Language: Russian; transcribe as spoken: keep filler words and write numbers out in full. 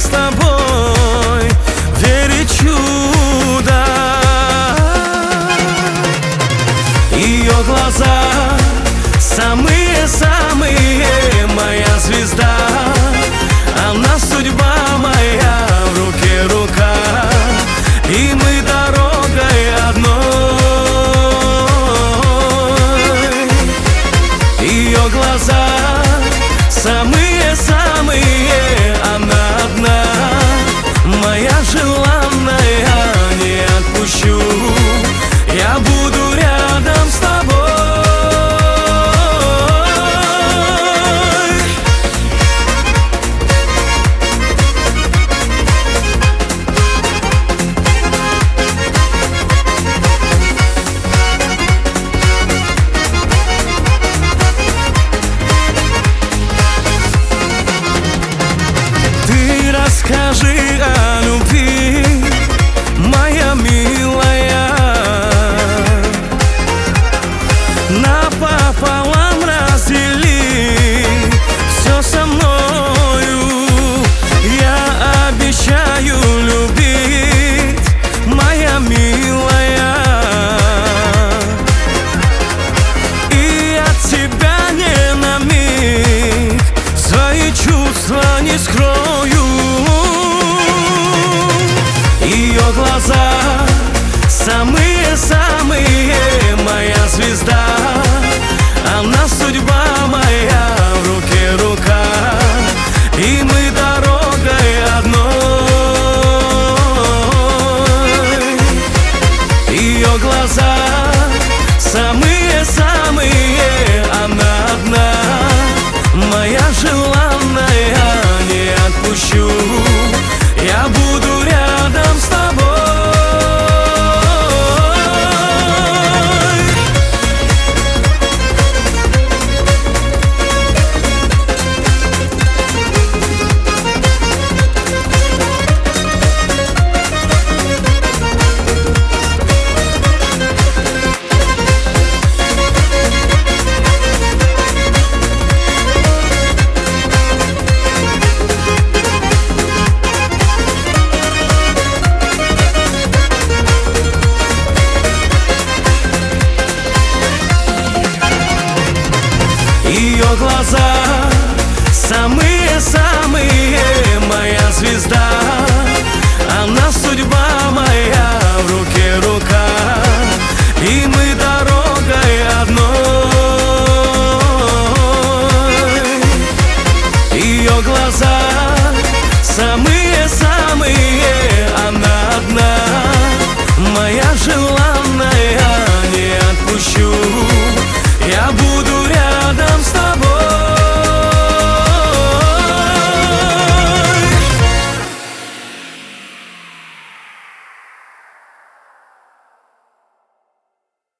тобой верить в чудо. Ее глаза самые-самые, моя звезда. Она судьба моя, в руке рука, и мы дорогой одной. Ее глаза самые-самые, она одна, моя желанная, не отпущу, я буду рядом с тобой. Расскажи о любви, моя милая, напополам раздели все со мною. Я обещаю любить, моя милая, и от тебя не на миг свои чувства не скрою. Ее глаза самые-самые, моя звезда. Она судьба моя, в руке рука, и мы дорогой одной. Ее глаза самые-самые, она одна, моя желанная, не отпущу, я буду рядом с тобой.